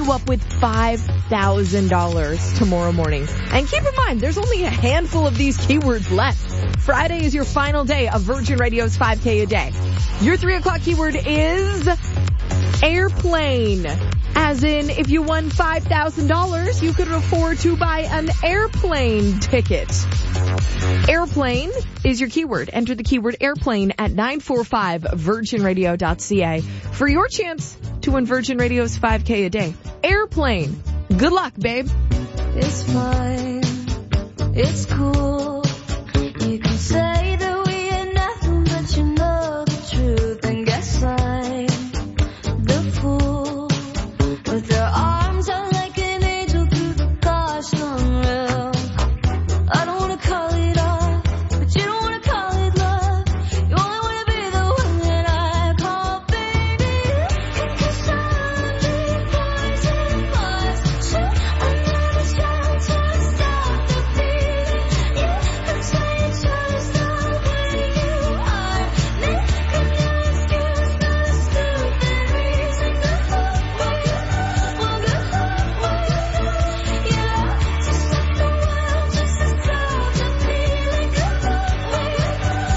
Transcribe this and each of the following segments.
you up with $5,000 tomorrow morning. And keep in mind, there's only a handful of these keywords left. Friday is your final day of Virgin Radio's 5K a day. Your 3 o'clock keyword is airplane. As in, if you won $5,000, you could afford to buy an airplane ticket. Airplane is your keyword. Enter the keyword airplane at 945virginradio.ca for your chance to win Virgin Radio's 5K a day. Airplane. Good luck, babe. It's fine. It's cool. You can say that we ain't nothing, but you know the truth. And guess I'm the fool with their arms out like an angel through the gosh unreal. I don't wanna call it off, but you don't wanna call it love. You only wanna be the one that I call baby. Cause I'm the poison was shoot another shot to stop the feeling. Yeah, I'm saying try to stop where you are. Make a new excuse for the stupid reason. Good luck, well good luck, yeah. To stop the world just to stop the feeling. Good luck, well good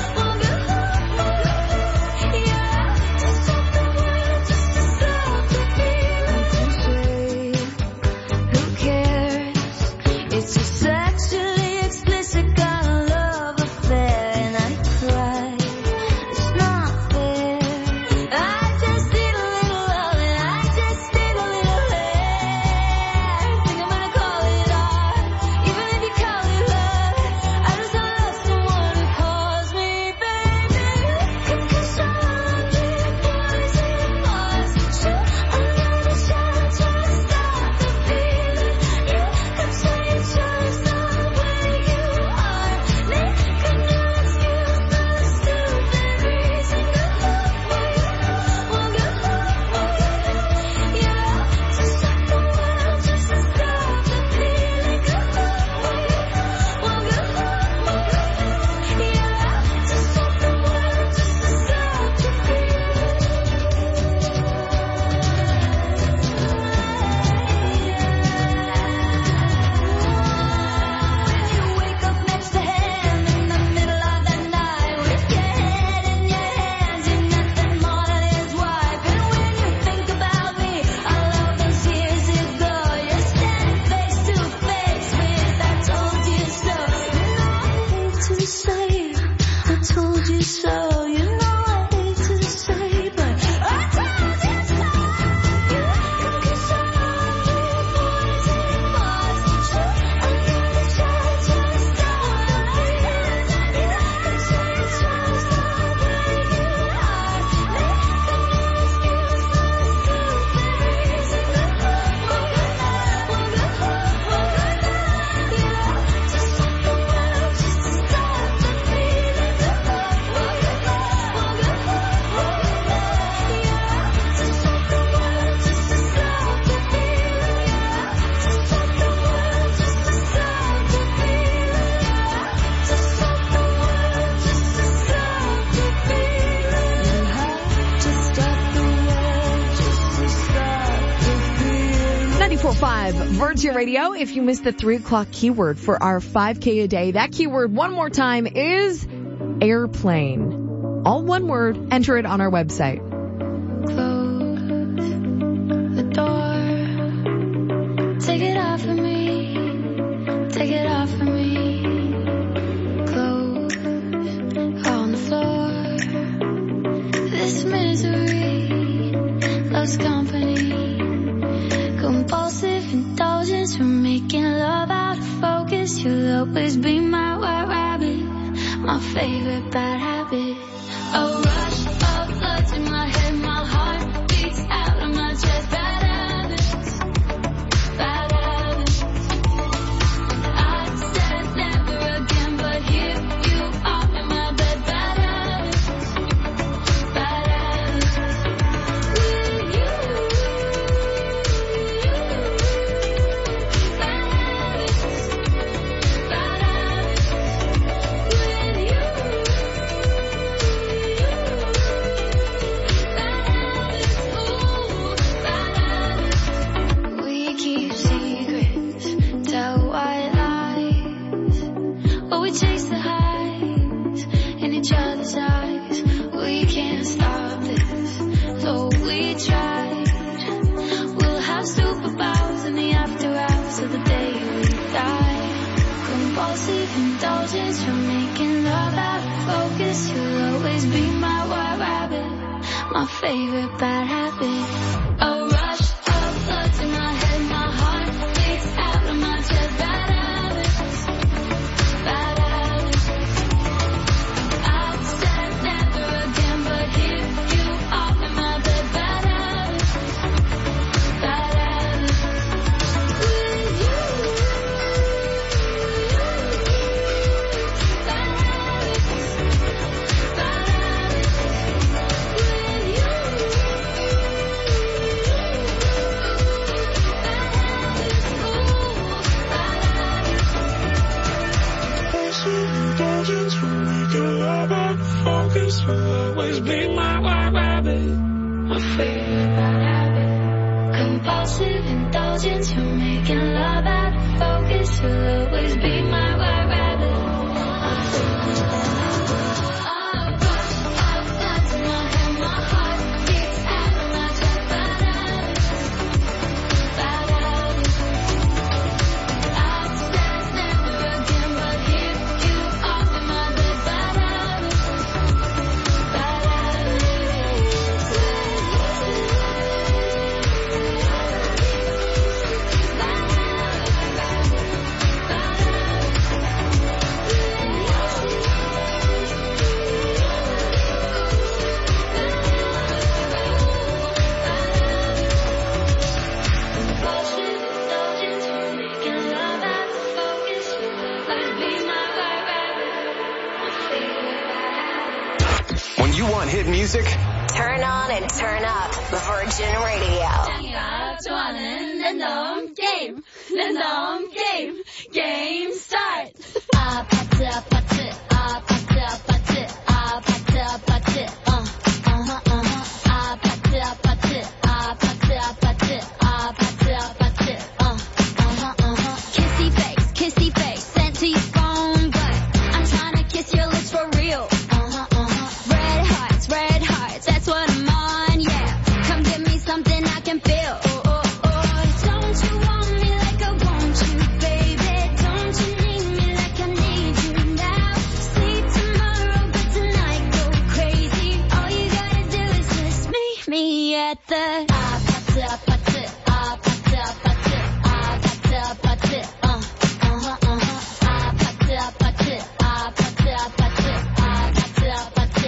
luck, yeah. To stop the world just to stop the feeling. Who cares? It's a sexually explicit kind of love affair, and I cry. It's not fair. I just need a little love, and I just need a little hair. Think I'm gonna call it art, even if you call it love. I just love someone who calls me baby. Cause I'm the poison was shoot another shot to stop the feeling. Yeah, I'm saying try to stop where you are. Make a new excuse for the stupid reason. Good luck, well good luck, yeah. To stop the world just to stop the feeling. Good luck, well good luck, yeah. To stop the world just to stop the When you wake up next to him in the middle of the night with your head in your hands and nothing more than his wife. And when you think about me, all of those years ago, you're standing face to face with I told you so. You know I hate to say I told you so. You know I hate to say, but I told you so. Cause I'm the poison was shoot another shot to stop the feeling. Yeah, I'm saying try to stop where you are. Make a new excuse for the stupid reason. Good luck, well good luck, yeah. To stop the world just to stop the feeling. Good luck, well good luck, yeah. To stop the world just to stop the feeling. To stop the world just to stop the feeling. To stop the world just to stop the feeling. You have to stop the world just to stop the feeling. 94.5 Virgin Radio. If you missed the 3 o'clock keyword for our 5K a day, that keyword one more time is airplane. All one word. Enter it on our website. Close the door. Take it off of me. Take it off of me. Clothes on the floor. This misery loves company. Compulsive indulgence from making love out of focus. You'll always be my white rabbit, my favorite bad habit. A rush of blood to my head, my heart beats out of my chest. Bad habits, bad habits. I said never again, but here you are in my bed. Bad habits, bad habits. With you, bad habits, bad habits. With you. indulgence. You're making love out of focus. You'll always be my white rabbit, my favorite bad habit. A rush of blood to my head, my heart beats out of my chest. Bad habits, bad habits. I've said never again, but here you are in my bed. Bad habits, bad habits. With you, bad habits, bad habits. With you, indulgence, you're making love out of focus. You'll always be my white rabbit, my favorite bad habit. Compulsive indulgence, you're making love out of focus. You'll always be my white rabbit, my favorite bad habit. A rush of blood to my head, my heart beats out of my chest. Bad habits, bad habits. I've said never again, but here you are in my bed. Bad habits, bad habits. Compulsive indulgence, you're making love out of focus. You'll always be my white rabbit, my favorite bad habit. When you want hit music, Turn on and turn up Virgin Radio. Game start. 아파트 아파트 아파트 아파트 아파트 아파트 아파트 아파트 아파트 아파트 아파트 kissy face sent to your phone, but I'm trying to kiss your lips for real. Red hearts, that's what I'm on, yeah. Come give me something I can feel. Don't you want me like I want you, baby? Don't you need me like I need you now? Sleep tomorrow, but tonight go crazy. All you gotta do is just meet me at the 아파트 아파트 아파트 아파트 아파트 아파트 아파트 아파트 아파트 아파트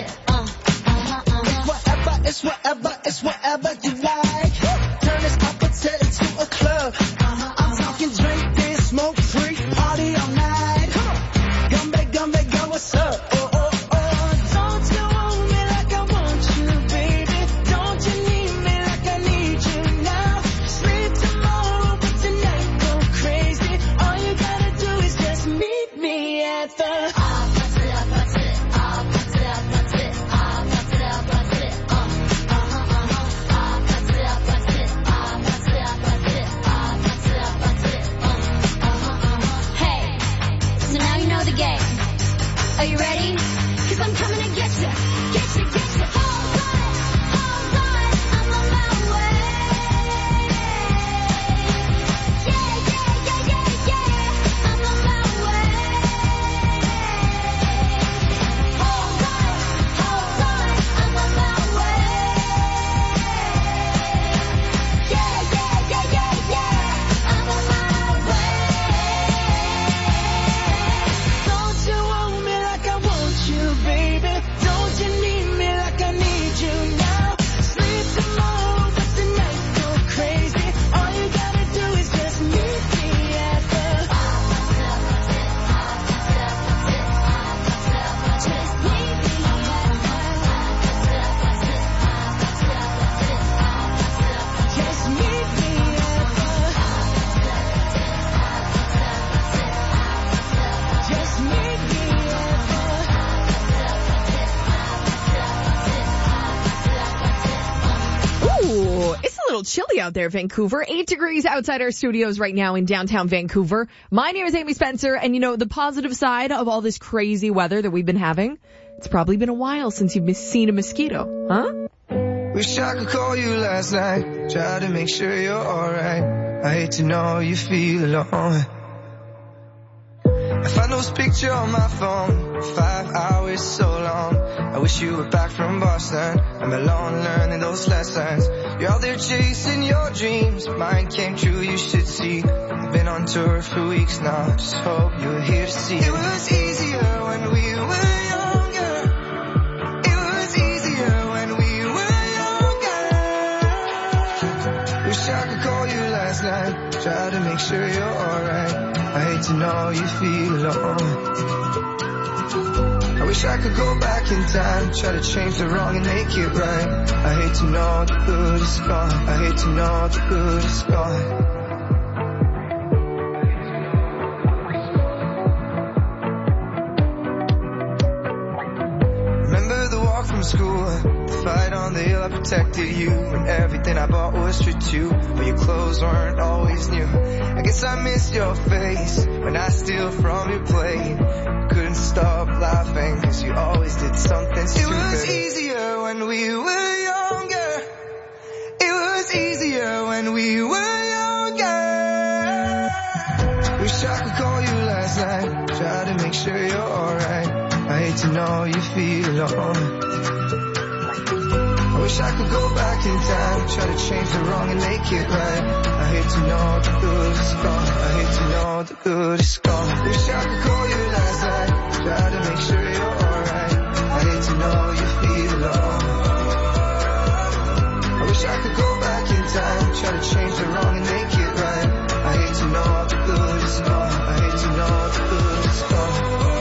It's whatever you like. Turn this opposite into a club. I'm talking drink, dance, smoke, free, party all night. Gumbe, go, what's up? Don't you want me like I want you, baby? Don't you need me like I need you now? Sleep tomorrow, but tonight go crazy. All you gotta do is just meet me at the 아파트 아파트 아파트 아파트 아파트 아파트 Hey, so now you know the game. Are you ready? 'Cause I'm coming to get you. Hold on, I'm on my way. Yeah, I'm on my way. Hold on, I'm on my way. Yeah, I'm on my way. Don't you want me like I want you, baby? Don't you need me like I need you now? Sleep tomorrow, but tonight go crazy. All you gotta do is just meet me at the Just meet me just meet me at the just meet me Ooh, it's a little chilly out there, Vancouver. 8 degrees outside our studios right now in downtown Vancouver. My name is Amy Spencer, and you know, the positive side of all this crazy weather that we've been having, it's probably been a while since you've seen a mosquito, huh? Wish I could call you last night, try to make sure you're alright. I hate to know you feel alone. I find those pictures on my phone. 5 hours so long. I wish you were back from Boston. I'm alone learning those lessons. You're out there chasing your dreams. Mine came true, you should see. I've been on tour for weeks now. Just hope you're here to see. It was easier when we were younger. It was easier when we were younger. Wish I could call you last night. Try to make sure you're alright. I hate to know you feel alone. I wish I could go back in time, try to change the wrong and make it right. I hate to know the good is gone. I hate to know the good is gone. Remember the walk from school, the fight on the hill, I protected you. When everything I bought was for two, but your clothes weren't always new. I guess I miss your face when I steal from your plate. Couldn't stop laughing cause you always did something stupid. It was easier when we were younger. It was easier when we were younger. Wish I could call you last night. Try to make sure you're alright. I hate to know you feel alone. I wish I could go back in time, try to change the wrong and make it right. I hate to know the good is gone. I hate to know the good is gone. Wish I could call you last night, try to make sure you're alright. I hate to know you feel alone. I wish I could go back in time, try to change the wrong and make it right. I hate to know the good is gone. I hate to know the good is gone.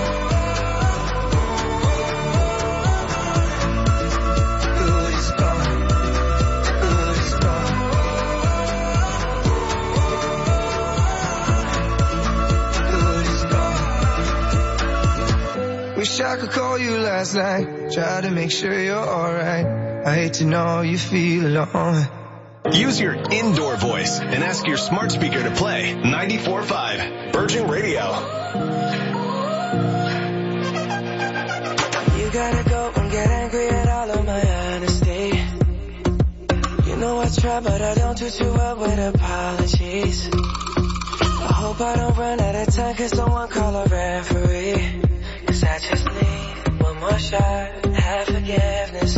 Wish I could call you last night, try to make sure you're alright. I hate to know you feel alone. Use your indoor voice and ask your smart speaker to play 94.5 Virgin Radio. You gotta go and get angry at all of my honesty. You know I try but I don't do too well with apologies. I hope I don't run out of time cause someone call a referee. Cause I just need one more shot, have forgiveness.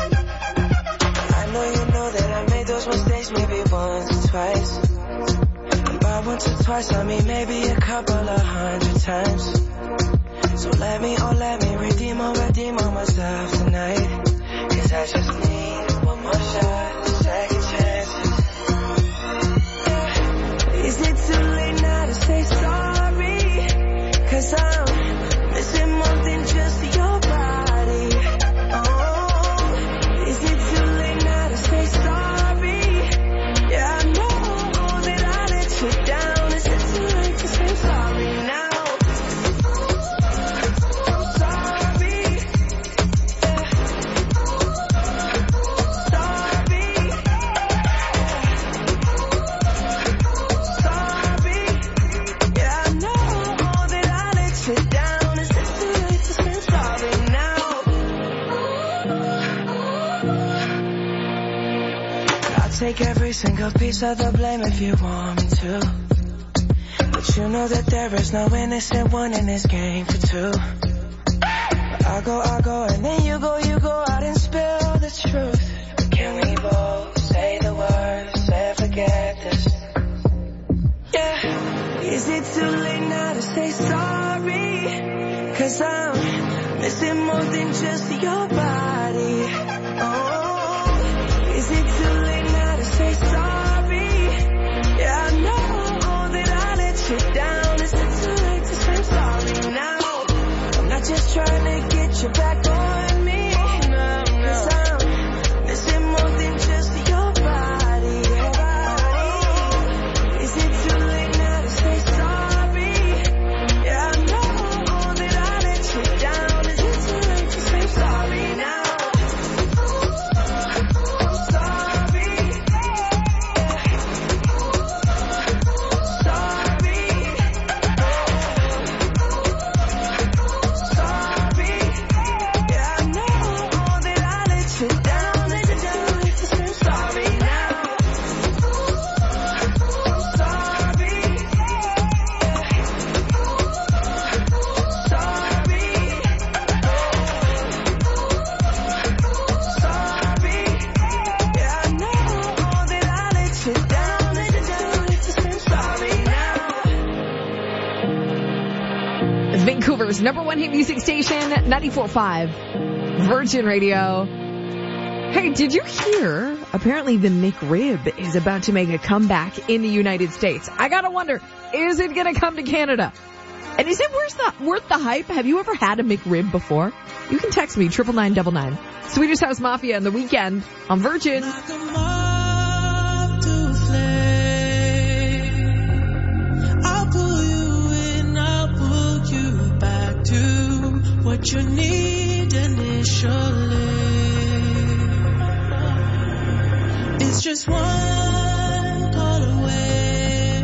I know you know that I made those mistakes maybe once or twice. And by once or twice I mean maybe a couple of 100 times. So let me redeem on myself tonight. Cause I just need one more shot, second chances. Yeah. Is it too late now to say sorry? Cause I'm missing more than just your body. Oh, is it too late now to say sorry? Yeah, I know that I let you down. Is it too late to say sorry now? I'm sorry. Yeah. Sorry. Sorry. Yeah, I know that I let you down. Is it too late to say sorry now? I'll take every single piece of the blame if you want me to. But you know that there is no innocent one in this game for two. I go, and then you go out and spill the truth. But can we both say the words and forget this? Yeah. Is it too late now to say sorry? Cause I'm missing more than just your body. Oh, is it too late now to say sorry? Yeah, I know that I let you down. Is it too late to say sorry now? I'm not just trying to get you back on me. Cause I'm missing more than just your body. Is it too late now to say sorry? Yeah, I know that I let you down. Is it too late to say sorry now? Denver's number one hit music station, 94.5 Virgin Radio. Hey, did you hear? Apparently the McRib is about to make a comeback in the United States. I gotta wonder, is it gonna come to Canada? And is it worth the hype? Have you ever had a McRib before? You can text me, 99999. Swedish House Mafia and The Weekend on Virgin. Like a moth to a flame. I'll pull you in, I'll pull you back to what you need initially. It's just one call away,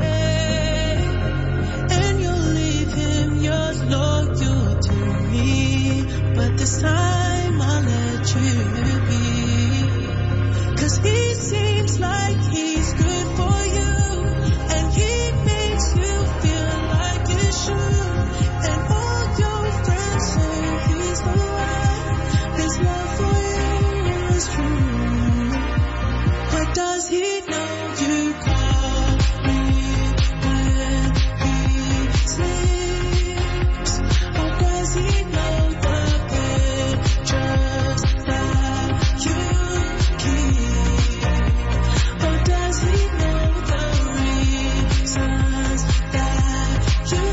and you'll leave him yours loyal to me. But this time I'll let you be. 'Cause he seems like he's good for you, and he makes you feel like you should. And all your friends say he's the one. His love for you is true. But does he know you call me when he sleeps? Or does he know the pictures that you keep? Or does he know the reasons that you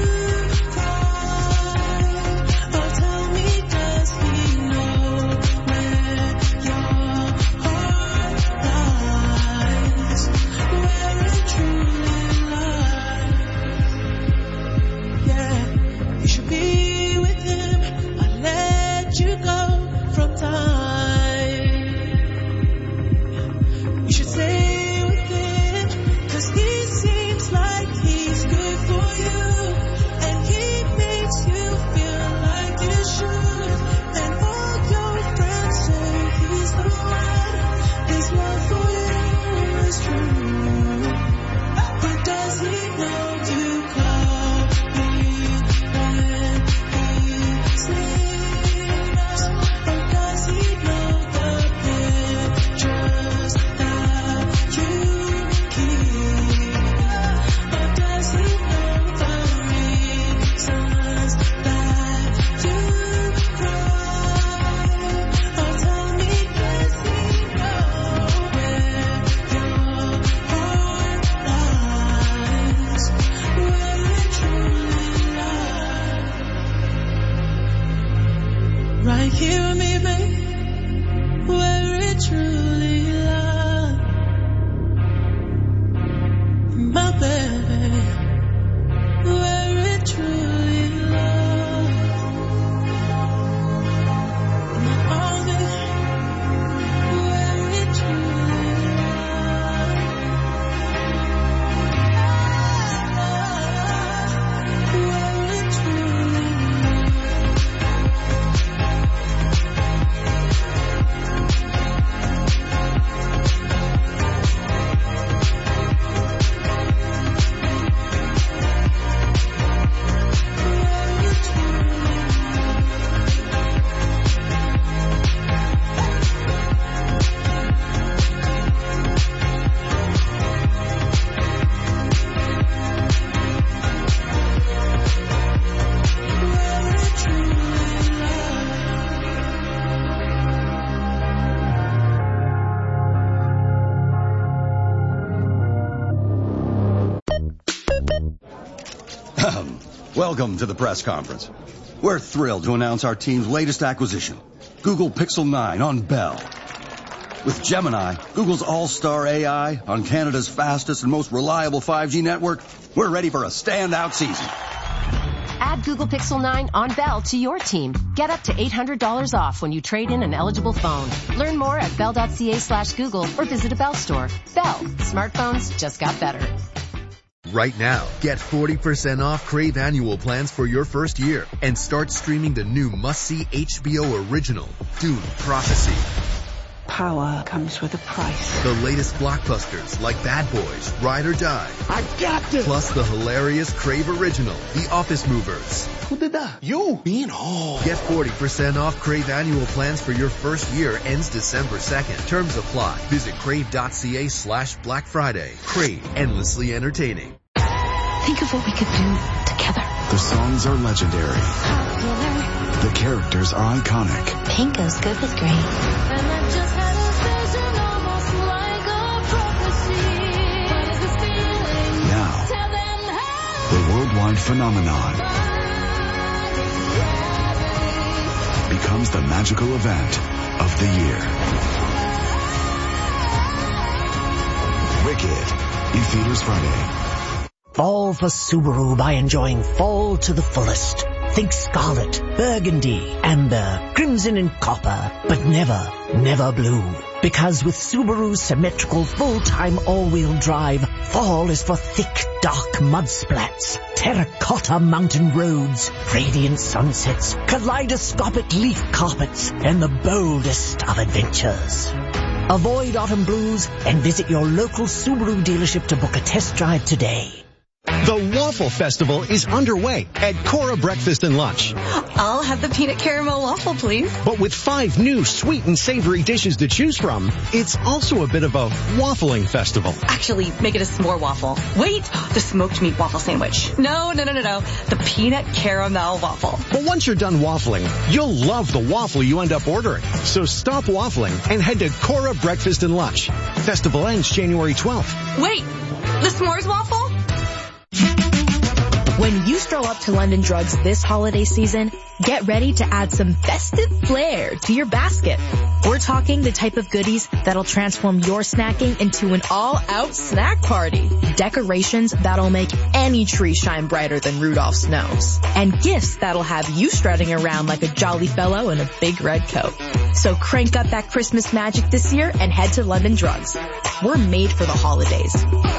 cry? Or tell me, does he know where your heart lies? Where it truly lies? Yeah, you should be with him. I let you go from time. You should stay with him, 'cause he seems like he's good for you, and he makes you feel like you should. And all your friends say he's the one. His love for you is true. But does he know you call me when he sleeps? Or does he know the pictures that you keep? Or does he know the reasons that you cry? Or tell me, does he know where your heart lies? Where it truly lies? Right here with me, babe, where it truly lies. My baby, where it truly lies. My army, where it truly lies. Where it truly lies. Welcome to the press conference. We're thrilled to announce our team's latest acquisition, Google Pixel 9 on Bell. With Gemini, Google's all-star AI on Canada's fastest and most reliable 5G network, we're ready for a standout season. Add Google Pixel 9 on Bell to your team. Get up to $800 off when you trade in an eligible phone. Learn more at bell.ca/Google or visit a Bell store. Bell. Smartphones just got better. Right now, get 40% off Crave annual plans for your first year and start streaming the new must-see HBO original, Dune Prophecy. Power comes with a price. The latest blockbusters like Bad Boys, Ride or Die. I got this! Plus the hilarious Crave original, The Office Movers. Who did that? You! Being home. Get 40% off Crave annual plans for your first year ends December 2nd. Terms apply. Visit crave.ca/Black Friday. Crave, endlessly entertaining. Think of what we could do together. The songs are legendary. The characters are iconic. Pink goes good with green. And I just had a vision almost like a prophecy. What is this feeling? Now, Tell them how. the worldwide phenomenon becomes the magical event of the year. Wicked, in theaters Friday. Fall for Subaru by enjoying fall to the fullest. Think scarlet, burgundy, amber, crimson and copper, but never, never blue. Because with Subaru's symmetrical full-time all-wheel drive, fall is for thick, dark mud splats, terracotta mountain roads, radiant sunsets, kaleidoscopic leaf carpets, and the boldest of adventures. Avoid autumn blues and visit your local Subaru dealership to book a test drive today. The Waffle Festival is underway at Cora Breakfast and Lunch. I'll have the peanut caramel waffle, please. But with 5 new sweet and savory dishes to choose from, it's also a bit of a waffling festival. Actually, make it a s'more waffle. Wait, the smoked meat waffle sandwich. No. The peanut caramel waffle. But once you're done waffling, you'll love the waffle you end up ordering. So stop waffling and head to Cora Breakfast and Lunch. Festival ends January 12th. Wait, the s'mores waffle? When you stroll up to London Drugs this holiday season, get ready to add some festive flair to your basket. We're talking the type of goodies that'll transform your snacking into an all-out snack party. Decorations that'll make any tree shine brighter than Rudolph's nose. And gifts that'll have you strutting around like a jolly fellow in a big red coat. So crank up that Christmas magic this year and head to London Drugs. We're made for the holidays.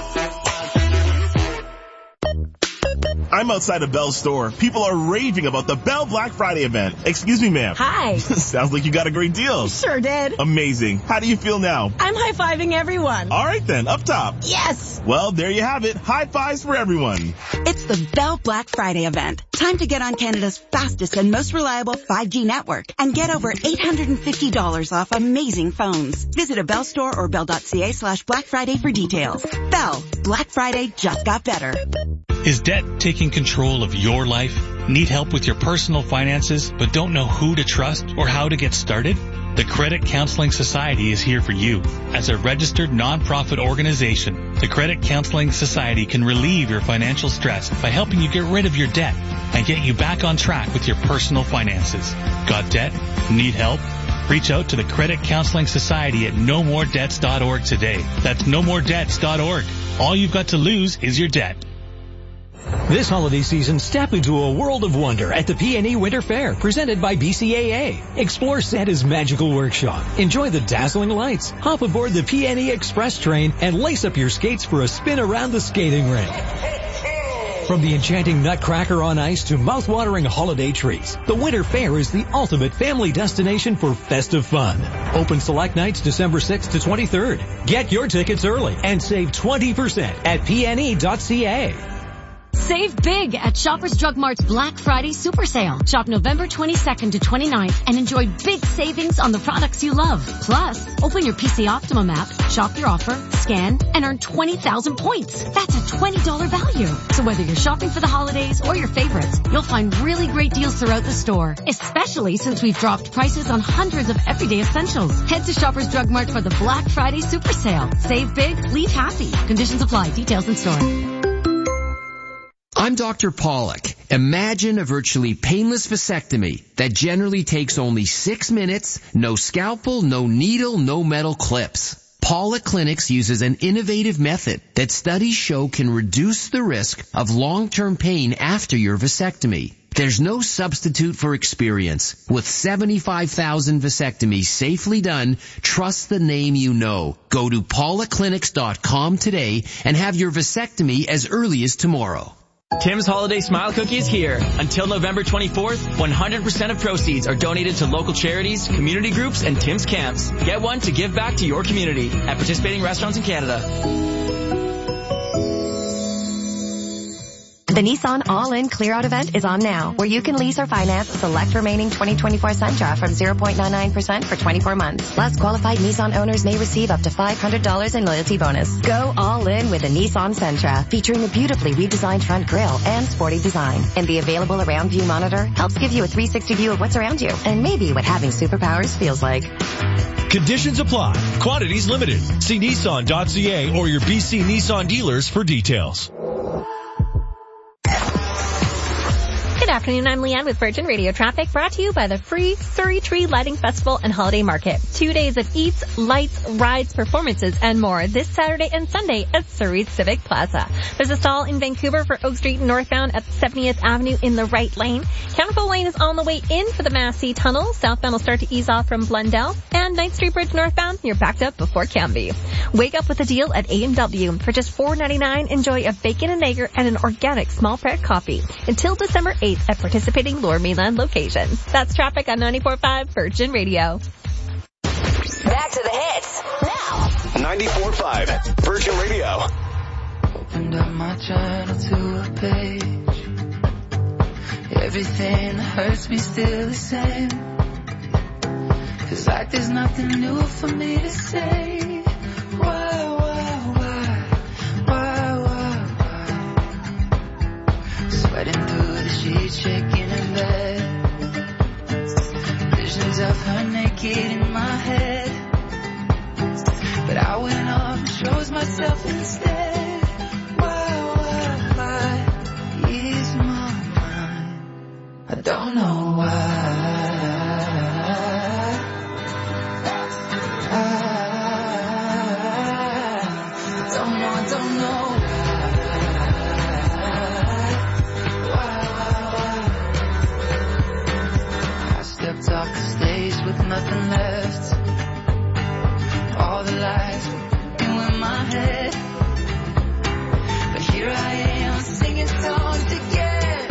I'm outside a Bell store. People are raving about the Bell Black Friday event. Excuse me, ma'am. Hi. Sounds like you got a great deal. Sure did. Amazing. How do you feel now? I'm high-fiving everyone. All right then, up top. Yes. Well, there you have it. High fives for everyone. It's the Bell Black Friday event. Time to get on Canada's fastest and most reliable 5G network and get over $850 off amazing phones. Visit a Bell store or bell.ca/Black Friday for details. Bell. Black Friday just got better. Is debt taking control of your life? Need help with your personal finances, but don't know who to trust or how to get started? The Credit Counseling Society is here for you. As a registered nonprofit organization, the Credit Counseling Society can relieve your financial stress by helping you get rid of your debt and get you back on track with your personal finances. Got debt? Need help? Reach out to the Credit Counseling Society at nomoredebts.org today. That's nomoredebts.org. All you've got to lose is your debt. This holiday season, step into a world of wonder at the PNE Winter Fair, presented by BCAA. Explore Santa's magical workshop. Enjoy the dazzling lights. Hop aboard the PNE Express train and lace up your skates for a spin around the skating rink. From the enchanting Nutcracker on ice to mouth-watering holiday treats, the Winter Fair is the ultimate family destination for festive fun. Open select nights December 6th to 23rd. Get your tickets early and save 20% at pne.ca. Save big at Shoppers Drug Mart's Black Friday Super Sale. Shop November 22nd to 29th and enjoy big savings on the products you love. Plus, open your PC Optimum app, shop your offer, scan, and earn 20,000 points. That's a $20 value. So whether you're shopping for the holidays or your favorites, you'll find really great deals throughout the store, especially since we've dropped prices on hundreds of everyday essentials. Head to Shoppers Drug Mart for the Black Friday Super Sale. Save big, leave happy. Conditions apply. Details in store. I'm Dr. Pollock. Imagine a virtually painless vasectomy that generally takes only 6 minutes, no scalpel, no needle, no metal clips. Pollock Clinics uses an innovative method that studies show can reduce the risk of long-term pain after your vasectomy. There's no substitute for experience. With 75,000 vasectomies safely done, trust the name you know. Go to PollockClinics.com today and have your vasectomy as early as tomorrow. Tim's Holiday Smile Cookie is here. Until November 24th, 100% of proceeds are donated to local charities, community groups, and Tim's camps. Get one to give back to your community at participating restaurants in Canada. The Nissan All-In Clear-Out event is on now, where you can lease or finance select remaining 2024 Sentra from 0.99% for 24 months. Plus, qualified Nissan owners may receive up to $500 in loyalty bonus. Go all in with the Nissan Sentra, featuring a beautifully redesigned front grille and sporty design. And the available around view monitor helps give you a 360 view of what's around you, and maybe what having superpowers feels like. Conditions apply. Quantities limited. See Nissan.ca or your BC Nissan dealers for details. Good afternoon, I'm Leanne with Virgin Radio Traffic, brought to you by the free Surrey Tree Lighting Festival and Holiday Market. 2 days of eats, lights, rides, performances, and more this Saturday and Sunday at Surrey Civic Plaza. There's a stall in Vancouver for Oak Street northbound at 70th Avenue in the right lane. Counterful Lane is on the way in for the Massey Tunnel. Southbound will start to ease off from Blundell. And 9th Street Bridge northbound, you're backed up before Canby. Wake up with a deal at A&W. For just $4.99, enjoy a bacon and egger and an organic small prep coffee until December 8th at participating Lower Mainland locations. That's traffic on 94.5 Virgin Radio. Back to the hits now. 94.5 Virgin Radio. Opened up my journal to a page. Everything that hurts me still the same. Feels like there's nothing new for me to say. Why? Sweating through the sheets, shaking in bed. Visions of her naked in my head. But I went up and chose myself instead. Why ease my mind? I don't know why. I don't know. Stepped off the stage with nothing left. All the lights were in my head. But here I am singing songs again.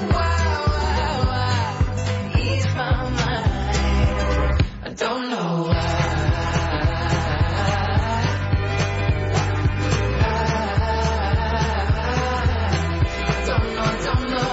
Why? Ease my mind. I don't know why. I don't know.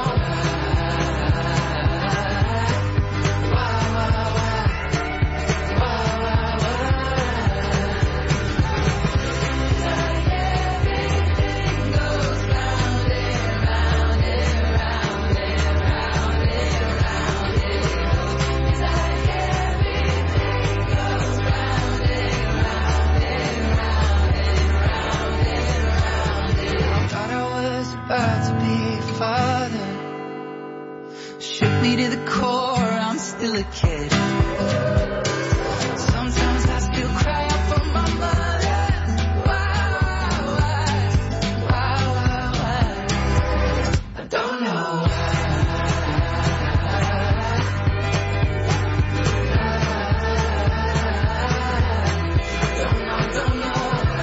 About to be a father. Shook me to the core, I'm still a kid. Sometimes I still cry out for my mother. Why? I don't know why. Don't know.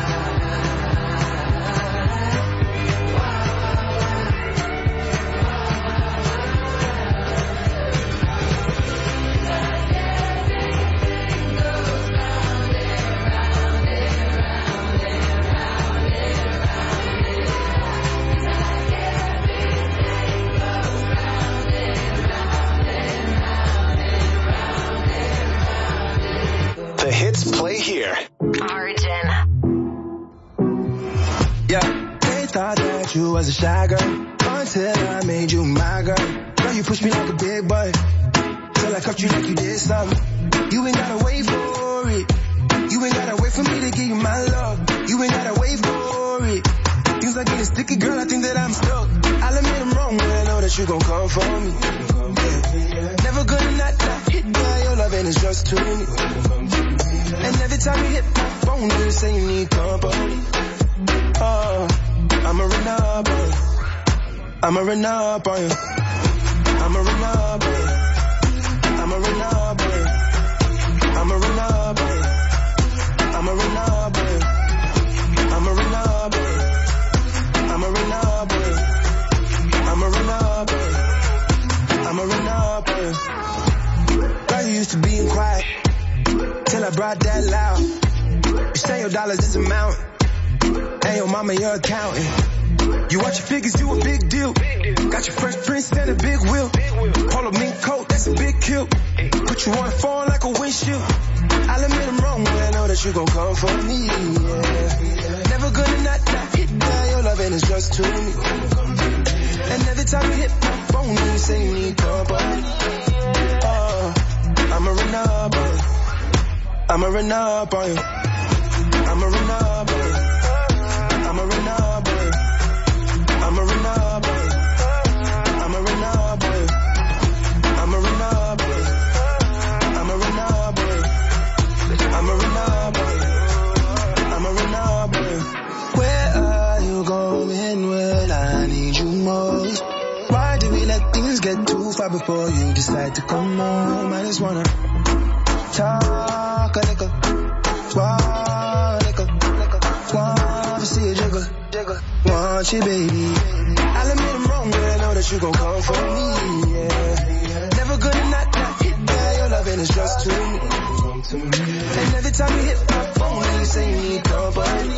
The hits play here. Virgin. Yeah, they thought that you was a shy girl until I made you my girl. Girl, you pushed me like a big boy till I cuffed you like you did something. You ain't gotta wait for it. You ain't gotta wait for me to give you my love. You ain't gotta wait for it. Things like getting sticky, girl, I think that I'm stuck. I'll admit I'm wrong when I know that you gon' come for me. Never gonna not hit by your love and it's just to me. And every time you hit my phone, you say you need company. Oh, I'ma run up on you. I'ma run up on you. I'ma run up on you. I'ma run up on you. I'ma run up on you. I'ma run up on you. I'ma run up on you. I'ma run up on you. I'ma run up on you. I'ma run up on you. Girl, you used to being quiet till I brought that loud. You say your dollars is a mountain, and your mama your accountant. You watch your figures, you a big deal. Got your Fresh Prince and a big wheel. Polo mink coat, that's a big kill. Put you on the phone like a windshield. I'll admit I'm wrong when I know that you gon' come for me, yeah. Never gonna not hit that. Your loving is just to me. And every time you hit my phone, you say you need company. I'ma run up on you. I'ma run up on you. I'ma run up on you. I'ma run up on you. I'ma run up on you. I'ma run up on you. I'ma run up on you. I'ma run up on you. I'ma run up on you. I'ma run up on you. Where are you going when I need you most? Why do we let things get too far before you decide to come home? I just wanna talk a little, walk a little, want to see you jiggle, want you baby. I'll admit I'm wrong, but I know that you gon' come for me, yeah. Never gonna not hit that. Your loving is just to me. And every time you hit my phone, you say you need company.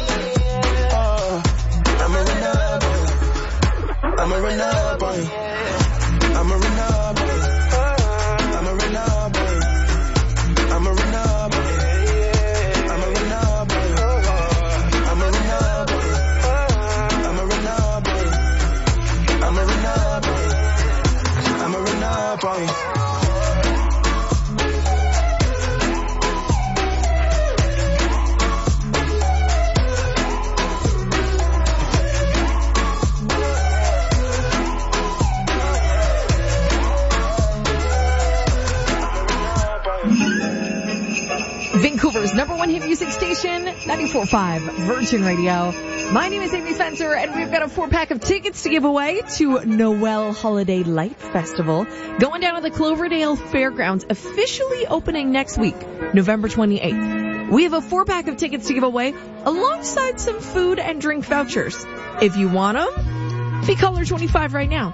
I'ma run up on you. I'ma run up on you. I'ma run up on you. I'ma run up on you. I'ma run up on you. I'ma run up on you. I'ma run up on you. I'ma run up on you. I'ma run up on you. I'ma run up on you. Vancouver's #1 hit music station, 94.5 Virgin Radio. My name is Amy Spencer, and we've got a 4-pack of tickets to give away to Noel Holiday Light Festival going down at the Cloverdale Fairgrounds, officially opening next week, November 28th. We have a 4-pack of tickets to give away alongside some food and drink vouchers. If you want them, be caller 25 right now.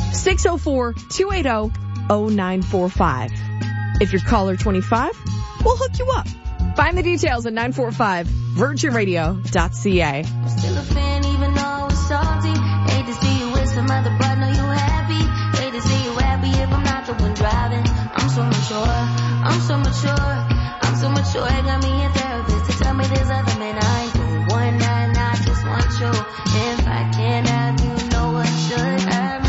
604-280-0945. If you're caller 25, we'll hook you up. Find the details at 945virginradio.ca. Still a fan even though it's salty. Hate to see you with some other, but know you happy. Hate to see you happy if I'm not the one driving. I'm so mature, I'm so mature, I'm so mature. It got me a therapist to tell me there's other men I don't want, and I just want you. If I can't have you, know what should I might.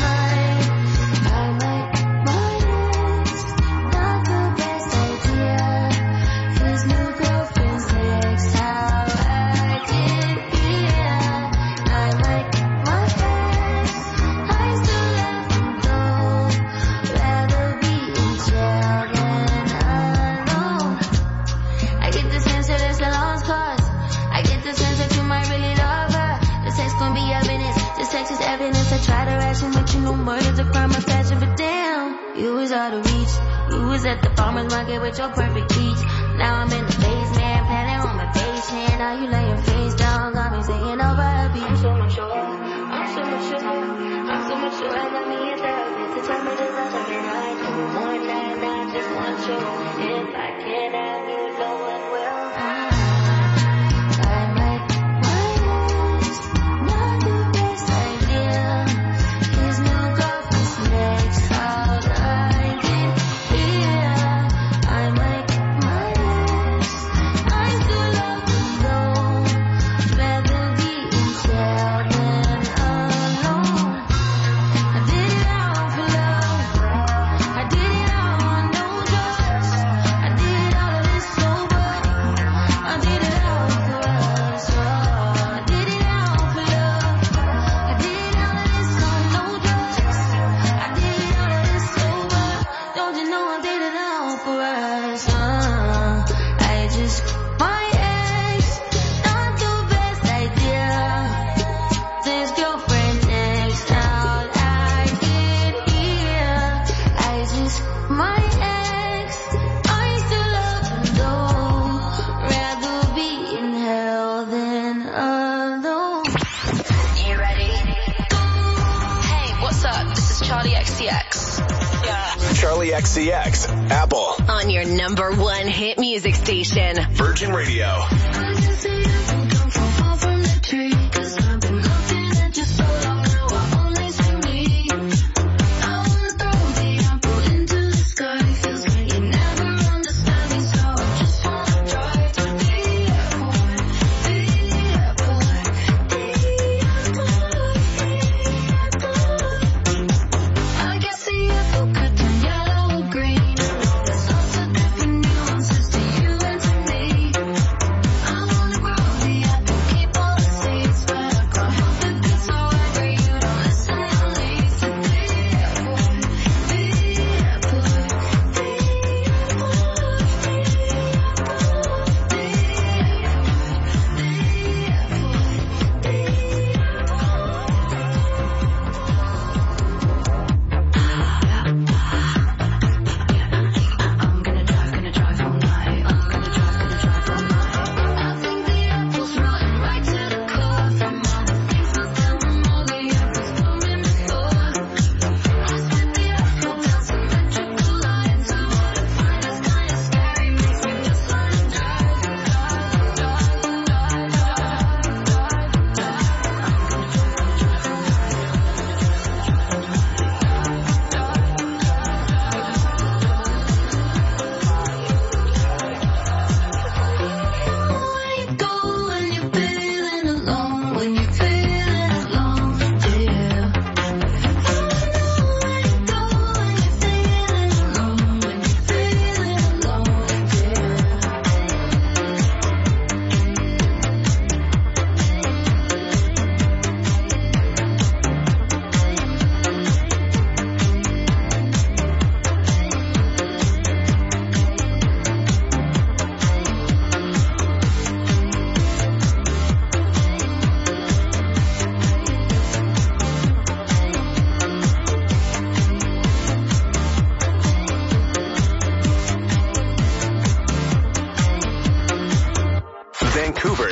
Not the best idea. His new girlfriend's next, how I get here. I like my best. I still let him go. Rather be in jail than alone. I get the sense that it's a lost cause. I get the sense that you might really love her. The sex gon' be evidence. The sex is evidence. I try to ration with you, no murder's a crime of passion, but damn, you was out of reach. You was at the farmer's market with your perfect peach. Now I'm in the basement, planning on my basement. Now you lay your face down, got me singing over a beat. I'm so mature, I'm so mature, I'm so mature. I got me a therapist to tell me there's other men I don't want, and I just want you. If I can't have you, no one will. I like my ex, not the best idea. His new girlfriend's next, how'd I get here? I like my ex, I still love him though. Rather be in jail than alone. I did it all for love. I did it all on no drugs. I did all of this sober. I did it all for us. I did it all for love. I did all of this on no drugs. I did all of this sober. Don't you know I did it all for us? I just my ex, not the best idea. This girlfriend next, how'd I get here? I just my ex, I still love him though. Rather be in hell than alone. You ready? Hey, what's up? This is Charlie XCX. Charlie XCX, Apple, On your #1 hit music station. Virgin Radio. I just see you come from far from the tree. 'Cause I've been looking at you so long.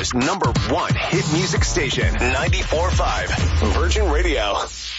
Vancouver's #1 hit music station, 94.5 Virgin Radio.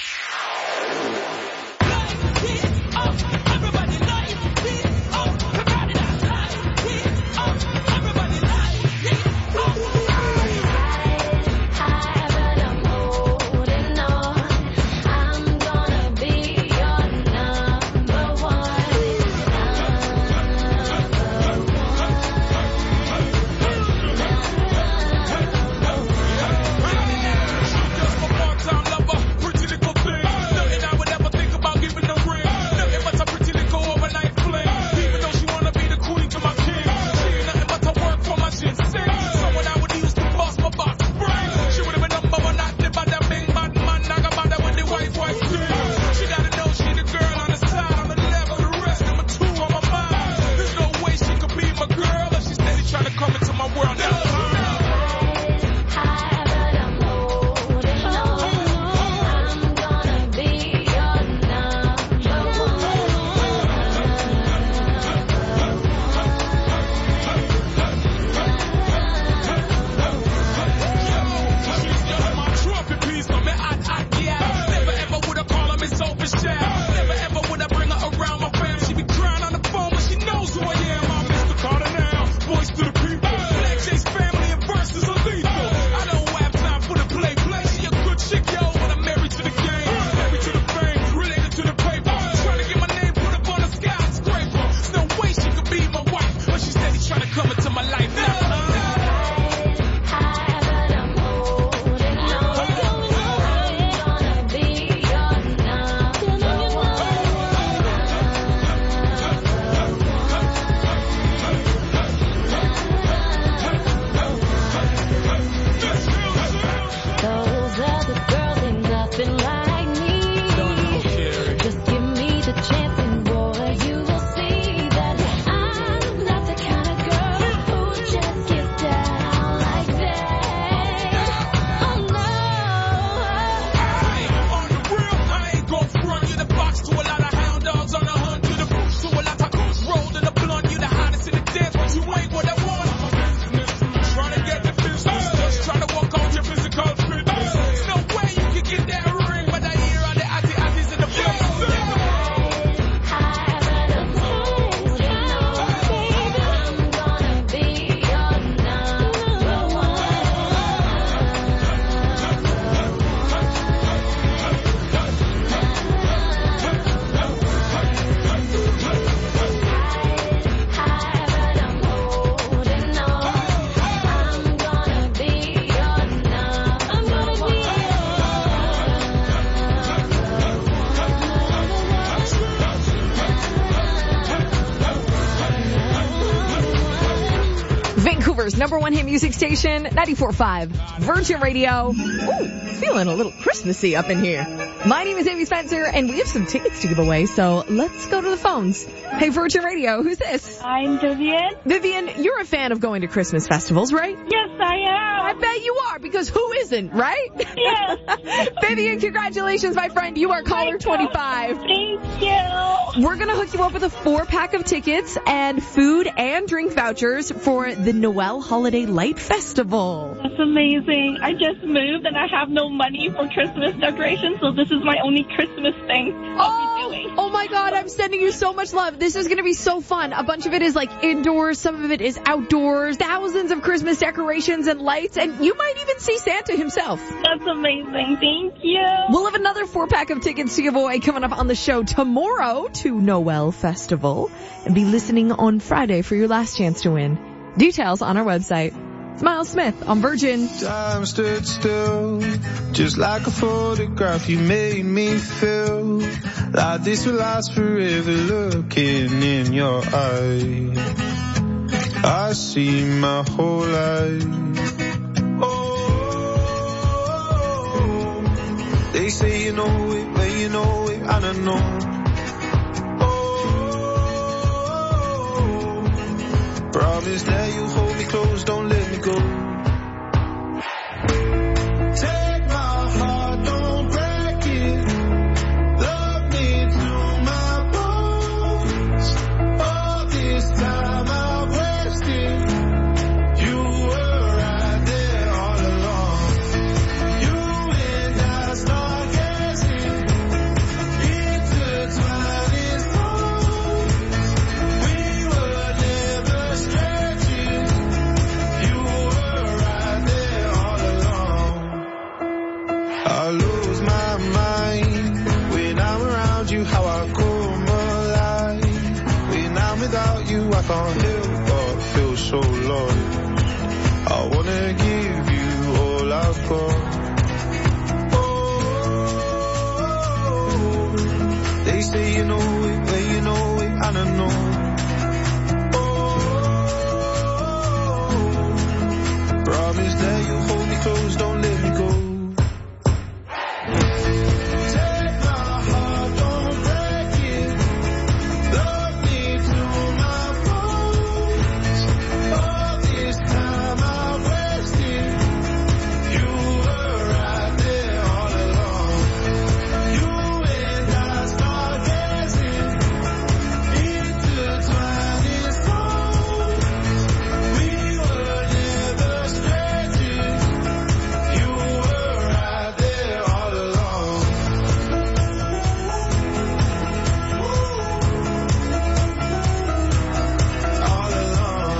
Vancouver's #1 hit music station, 94.5 Virgin Radio. Ooh, feeling a little Christmassy up in here. My name is Amy Spencer, and we have some tickets to give away, so let's go to the phones. Hey, Virgin Radio, who's this? I'm Vivian. Vivian, you're a fan of going to Christmas festivals, right? Yes, I am. I bet you are, because who isn't, right? Yes. Vivian, congratulations, my friend. You are caller 25. Thank you. We're going to hook you up with a 4-pack of tickets and food and drink vouchers for the Noel Holiday Light Festival. That's amazing. I just moved and I have no money for Christmas decorations, so this is my only Christmas thing I'll be doing. Oh my God, I'm sending you so much love. This is going to be so fun. A bunch of it is like indoors, some of it is outdoors, thousands of Christmas decorations and lights, and you might even see Santa himself. That's amazing. Thank you. We'll have another 4-pack of tickets to give away coming up on the show tomorrow to Noel Festival, and be listening on Friday for your last chance to win. Details on our website. It's Miles Smith on Virgin. Time stood still, just like a photograph. You made me feel like this will last forever. Looking in your eyes, I see my whole life. Oh, they say you know it when you know it, and I know. Promise that you hold me close, don't let me go. Take my heart, don't break it. Love me to my bones. All this time I wasted. You were right there. you how I come alive. When I'm without you, I can't help but feel so lost. I wanna give you all I've got. Oh, they say you know it, well you know it, I don't know. Promise that you'll hold me close, don't let me go. Take my heart, don't break it. Love me to my bones. All this time I wasted. You were right there all along. You and I stargazing, intertwining souls. We were never strangers. You were right there all along. All along.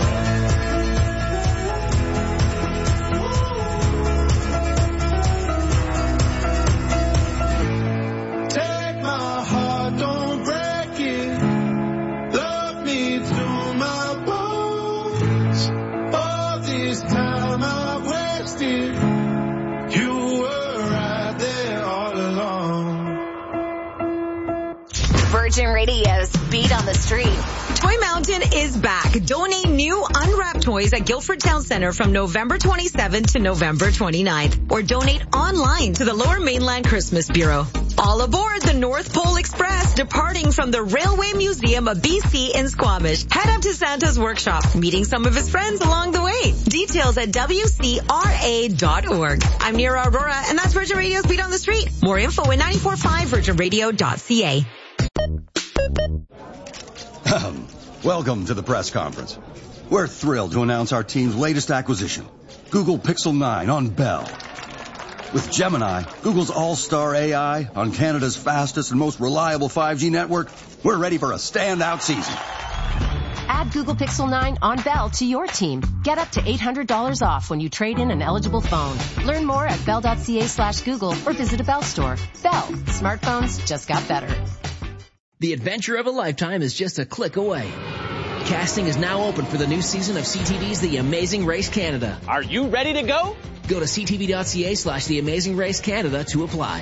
Take my heart, don't break it. Love me to my bones. All this time I wasted. You were right there all along. Virgin Radio's Beat on the Street. Toy Mountain is back. Donate new unwrapped toys at Guilford Town Center from November 27th to November 29th. Or donate online to the Lower Mainland Christmas Bureau. All aboard the North Pole Express, departing from the Railway Museum of BC in Squamish. Head up to Santa's workshop, meeting some of his friends along the way. Details at WCRA.org. I'm Nira Aurora, and that's Virgin Radio's Beat on the Street. More info at 945virginradio.ca. Welcome to the press conference. We're thrilled to announce our team's latest acquisition, Google Pixel 9 on Bell. With Gemini, Google's all-star AI on Canada's fastest and most reliable 5G network, we're ready for a standout season. Add Google Pixel 9 on Bell to your team. Get up to $800 off when you trade in an eligible phone. Learn more at bell.ca/Google or visit a Bell store. Bell. Smartphones just got better. The adventure of a lifetime is just a click away. Casting is now open for the new season of CTV's The Amazing Race Canada. Are you ready to go? Go to ctv.ca/The Amazing Race Canada to apply.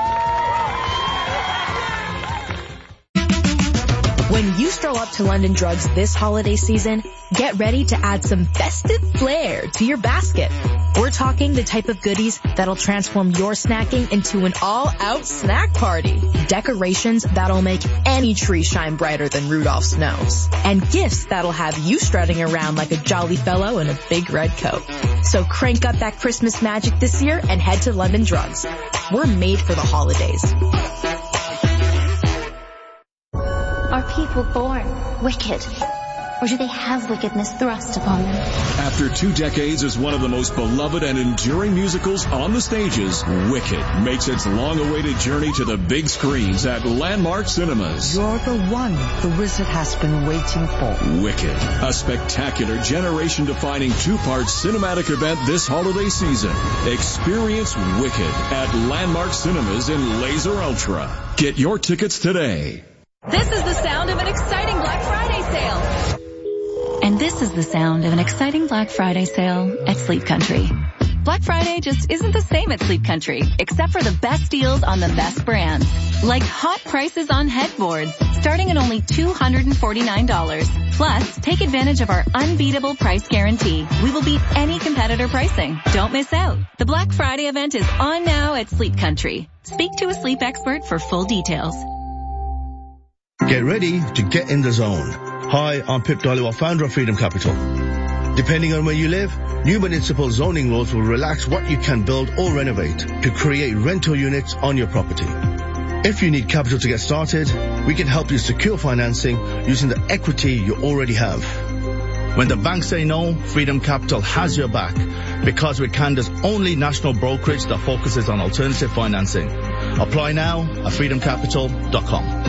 When you stroll up to London Drugs this holiday season, get ready to add some festive flair to your basket. We're talking the type of goodies that'll transform your snacking into an all-out snack party. Decorations that'll make any tree shine brighter than Rudolph's nose. And gifts that'll have you strutting around like a jolly fellow in a big red coat. So crank up that Christmas magic this year and head to London Drugs. We're made for the holidays. Are people born wicked? Or do they have wickedness thrust upon them? After 2 decades as one of the most beloved and enduring musicals on the stages, Wicked makes its long-awaited journey to the big screens at Landmark Cinemas. You're the one the wizard has been waiting for. Wicked, a spectacular generation-defining 2-part cinematic event this holiday season. Experience Wicked at Landmark Cinemas in Laser Ultra. Get your tickets today. This is the sound of an exciting Black Friday sale. And this is the sound of an exciting Black Friday sale at Sleep Country. Black Friday just isn't the same at Sleep Country, except for the best deals on the best brands. Like hot prices on headboards, starting at only $249. Plus, take advantage of our unbeatable price guarantee. We will beat any competitor pricing. Don't miss out. The Black Friday event is on now at Sleep Country. Speak to a sleep expert for full details. Get ready to get in the zone. Hi, I'm Pip Dhaliwal, founder of Freedom Capital. Depending on where you live, new municipal zoning laws will relax what you can build or renovate to create rental units on your property. If you need capital to get started, we can help you secure financing using the equity you already have. When the banks say no, Freedom Capital has your back because we're Canada's only national brokerage that focuses on alternative financing. Apply now at freedomcapital.com.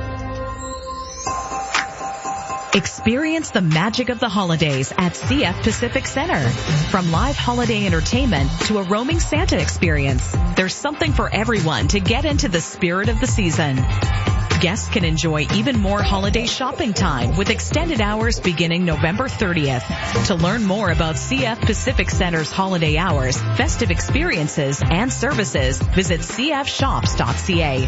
Experience the magic of the holidays at CF Pacific Center. From live holiday entertainment to a roaming Santa experience, there's something for everyone to get into the spirit of the season. Guests can enjoy even more holiday shopping time with extended hours beginning November 30th. To learn more about CF Pacific Center's holiday hours, festive experiences, and services, visit cfshops.ca.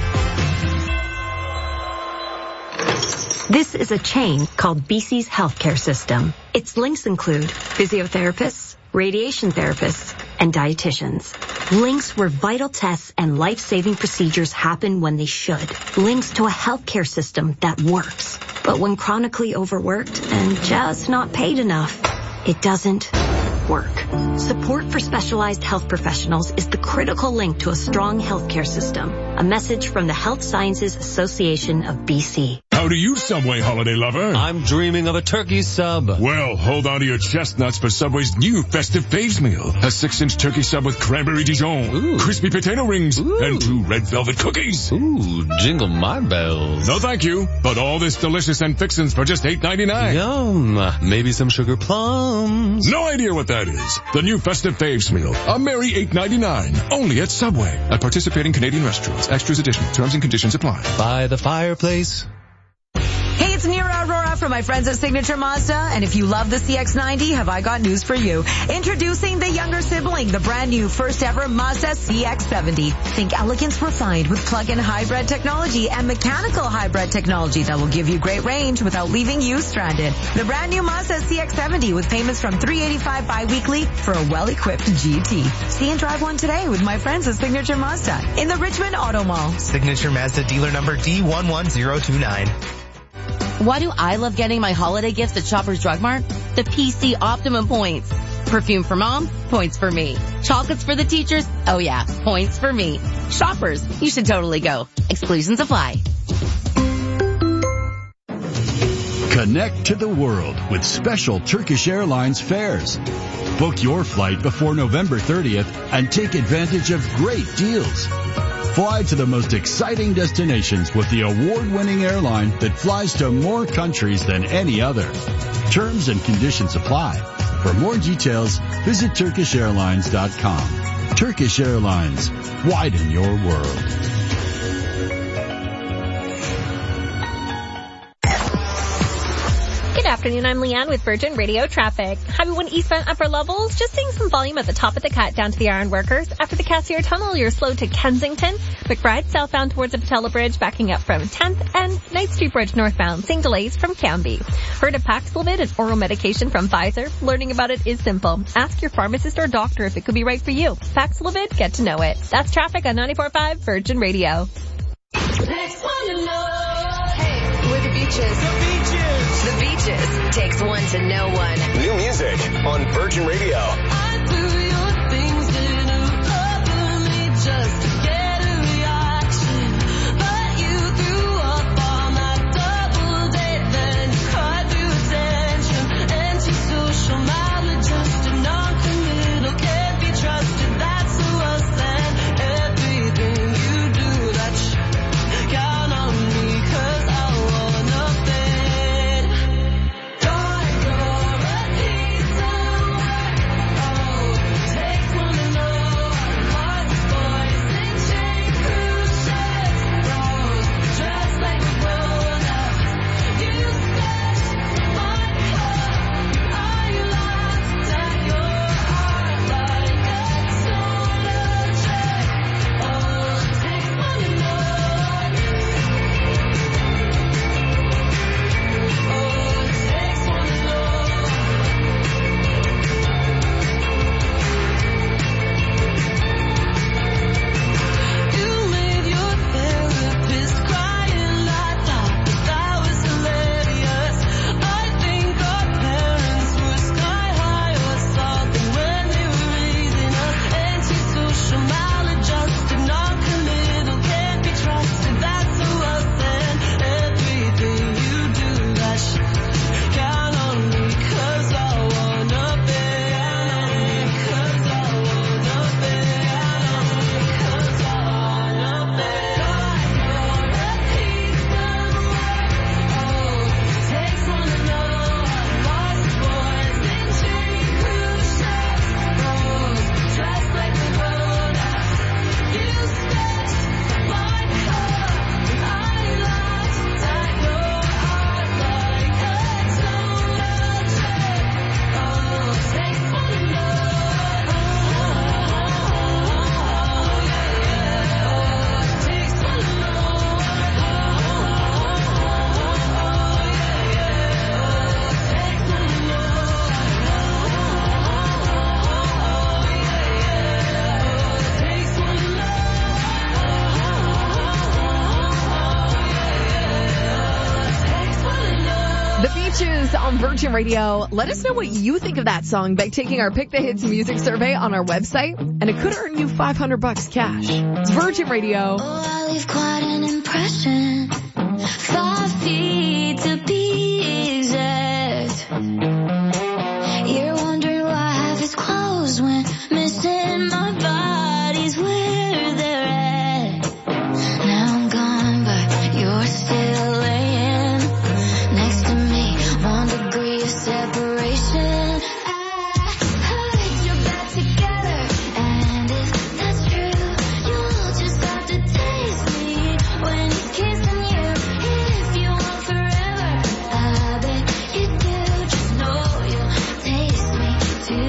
This is a chain called BC's healthcare system. Its links include physiotherapists, radiation therapists, and dietitians. Links where vital tests and life-saving procedures happen when they should. Links to a healthcare system that works. But when chronically overworked and just not paid enough, it doesn't work. Support for specialized health professionals is the critical link to a strong healthcare system. A message from the Health Sciences Association of BC. How do you, Subway holiday lover? I'm dreaming of a turkey sub. Well, hold on to your chestnuts for Subway's new festive faves meal. A 6-inch turkey sub with cranberry Dijon, crispy potato rings, and 2 red velvet cookies. Ooh, jingle my bells. No thank you, but all this delicious and fixins for just $8.99. Yum. Maybe some sugar plums. No idea what that is. The new festive faves meal. A merry $8.99. Only at Subway. At participating Canadian restaurants. Extras additional. Terms and conditions apply. By the fireplace. Hey, it's Nira Aurora from my friends at Signature Mazda, and if you love the CX-90, have I got news for you. Introducing the younger sibling, the brand new first ever Mazda CX-70. Think elegance refined with plug-in hybrid technology and mechanical hybrid technology that will give you great range without leaving you stranded. The brand new Mazda CX-70 with payments from $385 bi-weekly for a well-equipped GT. See and drive one today with my friends at Signature Mazda in the Richmond Auto Mall. Signature Mazda dealer number D11029. Why do I love getting my holiday gifts at Shoppers Drug Mart? The PC Optimum points. Perfume for mom? Points for me. Chocolates for the teachers? Oh yeah, points for me. Shoppers, you should totally go. Exclusions apply. Connect to the world with special Turkish Airlines fares. Book your flight before November 30th and take advantage of great deals. Fly to the most exciting destinations with the award-winning airline that flies to more countries than any other. Terms and conditions apply. For more details, visit TurkishAirlines.com. Turkish Airlines. Widen your world. Good afternoon, I'm Leanne with Virgin Radio Traffic. Highway eastbound upper levels, just seeing some volume at the top of the cut down to the Iron Workers. After the Cassiar Tunnel, you're slow to Kensington. McBride southbound towards the Patella Bridge, backing up from 10th, and Knight Street Bridge northbound, seeing delays from Canby. Heard of Paxlovid, an oral medication from Pfizer? Learning about it is simple. Ask your pharmacist or doctor if it could be right for you. Paxlovid, get to know it. That's traffic on 94.5 Virgin Radio. Next one to know. Hey, we're the Beaches. The Beaches takes one to know one. New music on Virgin Radio. I do your things that over me just to get a reaction. But you threw up on that double date, then you cried through attention. Anti-social, maladjusted, non-committal, can't be trusted. That's the worst. And everything you do, that count on me, 'cause I want nothing. Don't go a piece of on Virgin Radio. Let us know what you think of that song by taking our Pick the Hits music survey on our website, and it could earn you $500 cash. It's Virgin Radio. Oh, I leave quite an impression. 5 feet to be exact. You're wondering why I have his clothes when missing my body's where they're at. Now I'm gone, but you're still laying next to me. 1 degree of separation. I heard you're back together, and if that's true, you'll just have to taste me when he's kissing you. If you want forever, I bet you do. Just know you'll taste me too.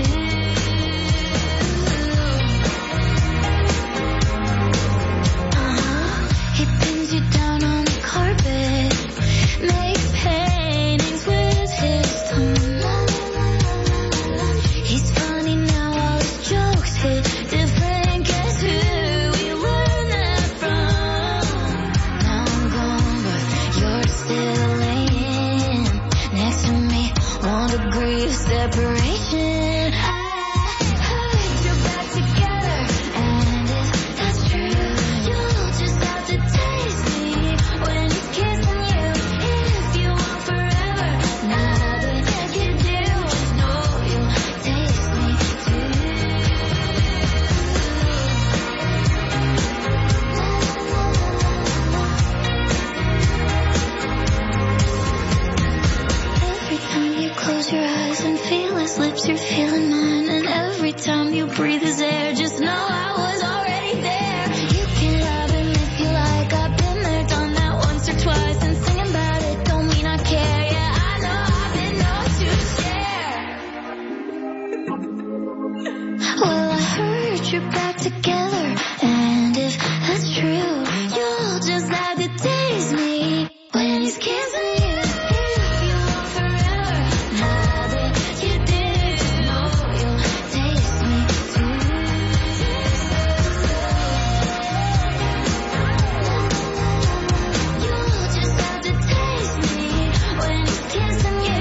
He pins you down on the carpet, makes paintings with his tongue. He's funny now, all his jokes hit different. Guess who we learned that from? Now I'm gone, but you're still laying next to me. 1 degree of separation. I heard you're back together, and if that's true, you'll just have to taste me when he's kissing you. If you want forever, now that you do, just know you'll taste me too. Every time you close your eyes and feel his lips, you're feeling mine. And every time you breathe his air, just know I was already there. You can love him if you like. I've been there, done that once or twice. And singing about it don't mean I care. Yeah, I know I've been known to share. Well, I heard you're back together, and if that's true, you'll just have to taste me when he's kissing you. If you want forever, now that you do, know you'll taste me too. You'll just have to taste me when he's kissing you.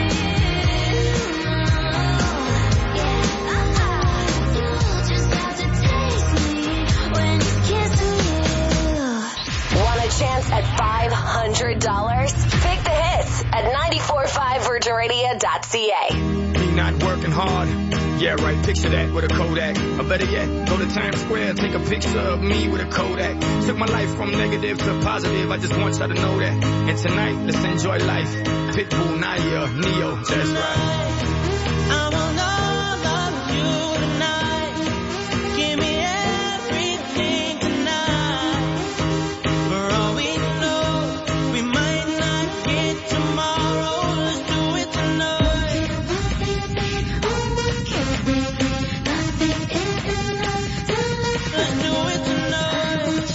You'll just have to taste me when he's kissing you. Want a chance at $500? Pick the hits at 945virginradio.ca. Me not working hard. Yeah, right, picture that with a Kodak. Or better yet, go to Times Square, take a picture of me with a Kodak. Took my life from negative to positive, I just want y'all to know that. And tonight, let's enjoy life. Pitbull, Naya, Neo, that's right. I want all of you tonight. Give me everything tonight. For all we know, we might not get tomorrow. Let's do it tonight. Let's do it tonight.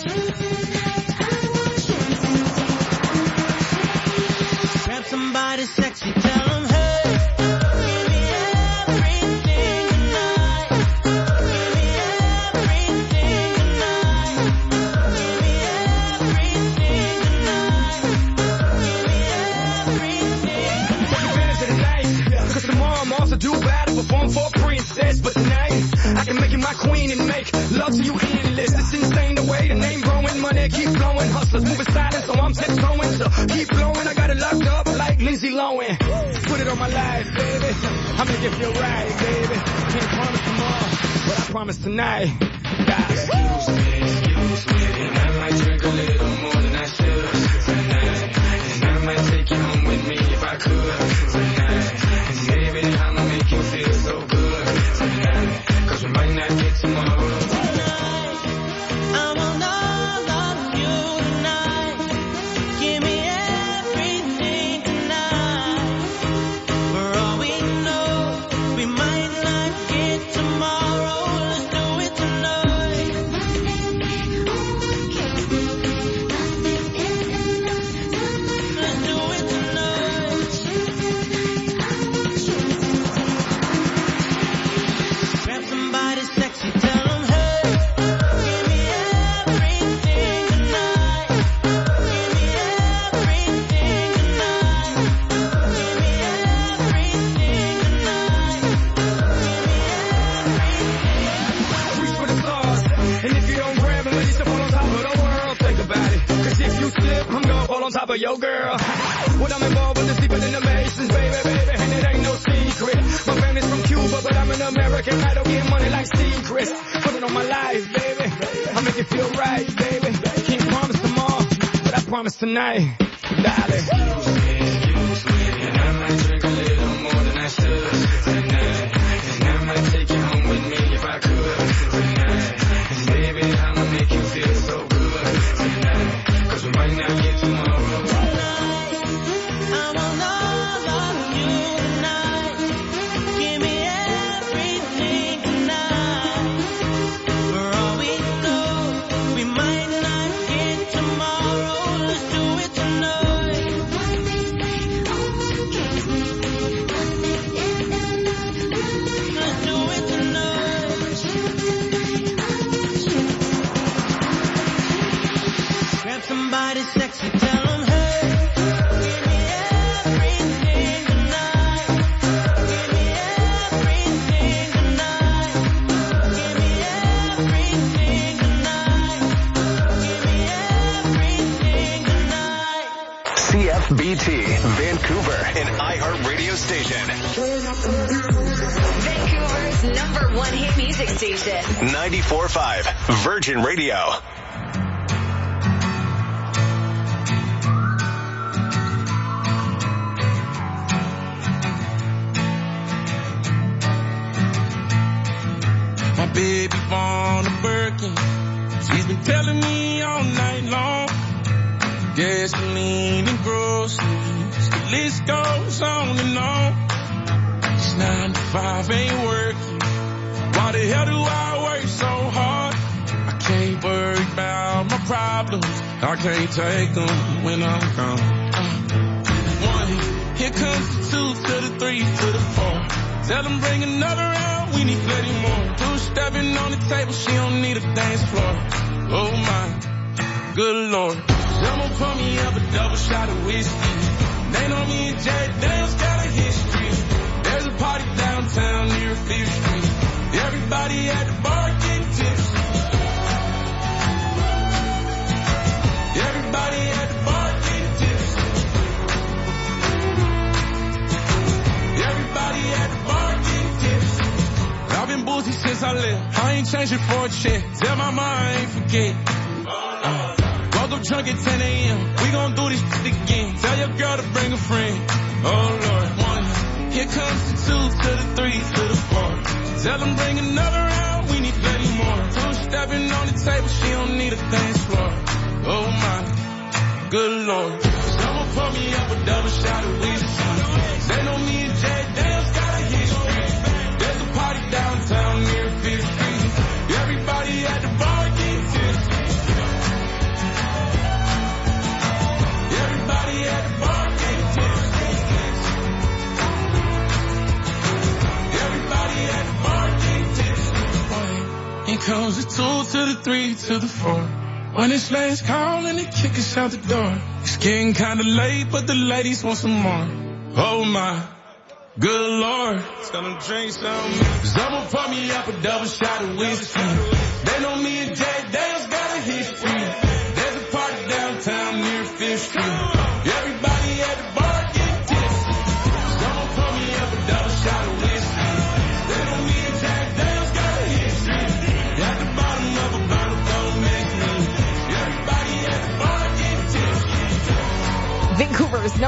Grab somebody sexy, tell them, hey, give me everything tonight. Give me everything tonight. Give me everything tonight. Give me everything. Take advantage of the night, cause tomorrow I'm also due battle, perform for a princess. But tonight, I can make you my queen and make love to you endless. It's insane the way the name growing, money keep flowing. Hustlers moving silent, so I'm tiptoeing. So keep blowing, I got it locked up like Lindsay Lohan. Put it on my life, baby. I'm gonna give you a ride, baby. Can't promise tomorrow, but I promise tonight. God, excuse me, and I might drink a little more than I should tonight. And I might take you home with me if I could tonight. And baby, I'ma make you feel so good tonight. Cause we might not get tomorrow. I want all of you tonight. Give me everything tonight. For all we know, we might not get tomorrow. Let's do it tonight. I'm gonna fall on top of your girl. When I'm involved with the deeper than the Masons, baby, and it ain't no secret. My family's from Cuba, but I'm an American. I don't get money like secrets. Put it on my life, baby. I make it feel right, baby. Can't promise tomorrow, but I promise tonight, darling. Excuse me, and I might drink a little more than I should tonight. And I might take you home with me if I could tonight. And baby, I'ma make you feel so good tonight. 'Cause we might not get tomorrow. Somebody sexy, tell them, hey, give me everything tonight. Give me everything tonight. Give me everything tonight. Give me everything tonight. CFBT, Vancouver, an iHeart radio station. Vancouver's #1 hit music station. 94.5 Virgin Radio. Baby born a Birkin. She's been telling me all night long. Gasoline and groceries. The list goes on and on. It's 9 to 5 ain't working. Why the hell do I work so hard? I can't worry about my problems. I can't take them when I'm gone. 1, here comes the 2 to the 3 to the 4. Tell them bring another round, we need plenty more. 2 stepping on the table, she don't need a dance floor. Oh my, good Lord. Someone pour me up a double shot of whiskey. They know me and Jay Daniels got a history. There's a party downtown near 5th Street. Everybody at the bar getting tipsy. Everybody at the bar getting tipsy. Everybody at the bar getting tipsy. I've been boozy since I left. I ain't changing for a check. Tell my mom I ain't forget. Woke up drunk at 10 a.m. We gon' do this shit again. Tell your girl to bring a friend. Oh Lord. 1, here comes the 2 to the 3 to the 4. Tell them bring another round, we need plenty more. 2 stepping on the table, she don't need a dance floor. Oh my, good Lord. Someone pour me up a double shot of whiskey. They know me and Jay Daniels got a history. There's a party downtown near 5th Street. Everybody at the bar getting tipsy. Everybody at the bar getting tipsy. Everybody at the bar getting tipsy. Here comes the 2 to the 3 to the 4. When it's last call and they kick us out the door. It's getting kinda late, but the ladies want some more. Oh my, good Lord. Tell them drink some. Someone pour me up a double shot of whiskey. They know me and Jay Daniels got a history. There's a party downtown near 5th Street. Everybody